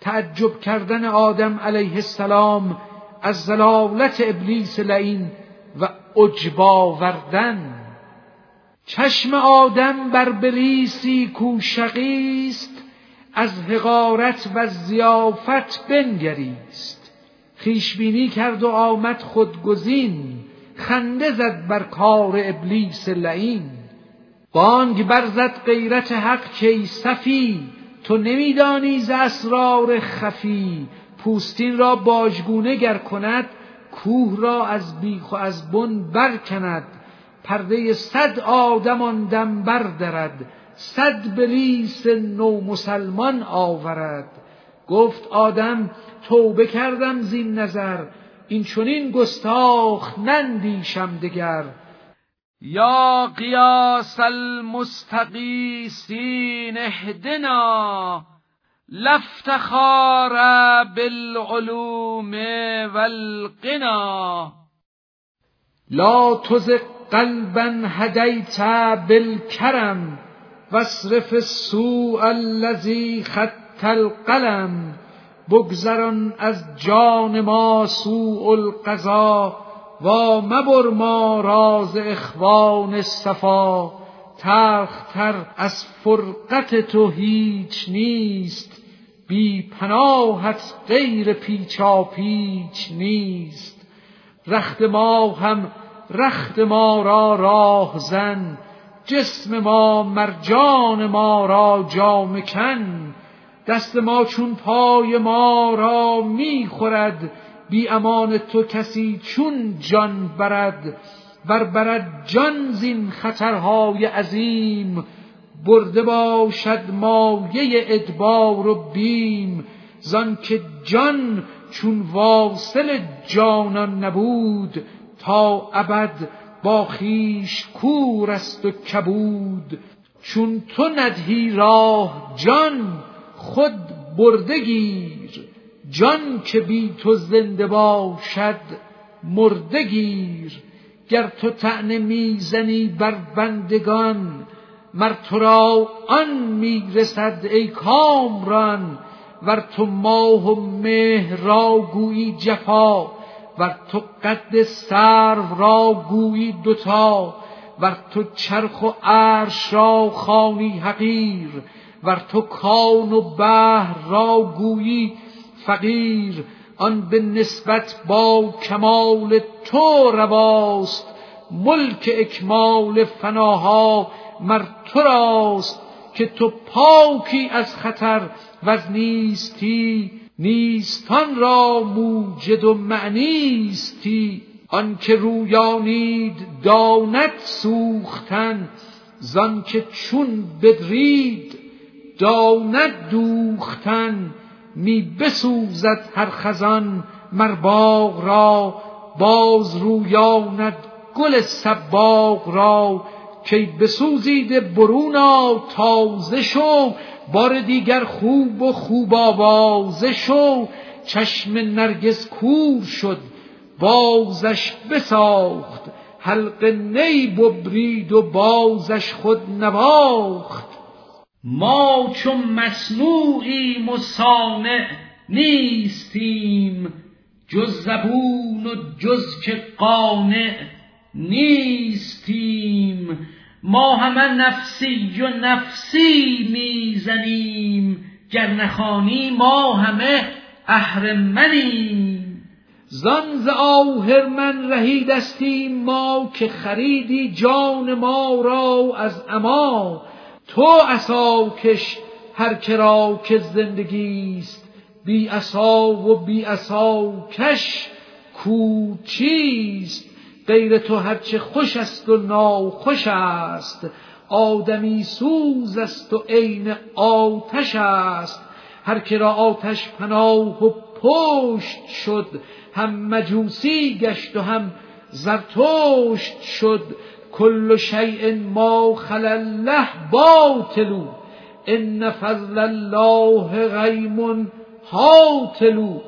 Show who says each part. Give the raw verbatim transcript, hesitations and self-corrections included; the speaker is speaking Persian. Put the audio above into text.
Speaker 1: تعجب کردن آدم علیه السلام از ضلالت ابلیس لعین و عجب آوردن. چشم آدم بر بلیسی کو شقیست، از حقارت و ضیافت بنگریست. خویشبینی کرد و آمد خودگزین، خنده زد بر کار ابلیس لعین. بانگ برزد غیرت حق کی صفی، تو نمیدانی ز اسرار خفی. پوستین را باژگونه گر کند، کوه را از بیخ و از بن برکند. پرده صد آدم آن دم بردرد، صد بلیس نو مسلمان آورد. گفت آدم توبه کردم زین نظر، این چنین گستاخ نندیشم دگر. یا قیاس المستقیسین اهدنا، لافتخار بالعلوم والغنا. لا تزغ قلبا هدیت بالکرم، واصرف السوء الذی خط القلم. بگذران از جان ما سوء القضا، و مبر ما راز اخوان صفا. تلختر از فرقت تو هیچ نیست، بی پناهت غیر پیچا پیچ نیست. رخت ما هم رخت ما را راه زن، جسم ما مرجان ما را جامه کن. دست ما چون پای ما را می خورد، بی امان تو کسی چون جان برد. ور برد جان زین خطرهای عظیم، برده باشد مایه ادبار و بیم. زان که جان چون واصل جانان نبود، تا ابد با خویش کور است و کبود. چون تو ندهی راه جان خود برده گیر، جان که بی تو زنده باشد مرده گیر. گر تو طعنه میزنی بر بندگان، مر تو را آن میرسد ای کامران. ور تو ماه و مهر را گویی جفا، ور تو قد سرو را گویی دوتا. ور تو چرخ و عرش را خوانی حقیر، ور تو کون و بحر را گویی فقیر. آن به نسبت با کمال تو رواست، ملک اکمال فناها مر تو راست. که تو پاکی از خطر و از نیستی، نیستان را موجد و معنیستی. آن که رویانید داند سوختن، زان که چون بدرید داند دوختن. می بسوزد هر خزان مر باغ را، باز رویاند گل صباغ را. کی بسوزیده برون آ تازه شو، بار دیگر خوب و خوب آوازه شو. چشم نرگس کور شد بازش بساخت، حلق نی ببرید و بازش خود نواخت. ما چون مصنوعیم و صانع نیستیم، جز زبون و جز که قانع نیستیم. ما همه نفسی و نفسی میزنیم، گر نخوانی ما همه اهرمنیم. زان ز آهرمن رهیدستیم ما، که خریدی جان ما را از عما. تو عصاکش هر کرا که زندگیست، بی عصا و بی عصاکش کو چیست. غیر تو هرچه خوش است و ناخوش است، آدمی سوز است و عین آتش است. هر که را آتش پناه و پشت شد، هم مجوسی گشت و هم زرتشت شد. کل شیء ما خلا الله باطل، ان فضل الله غیم حاطل.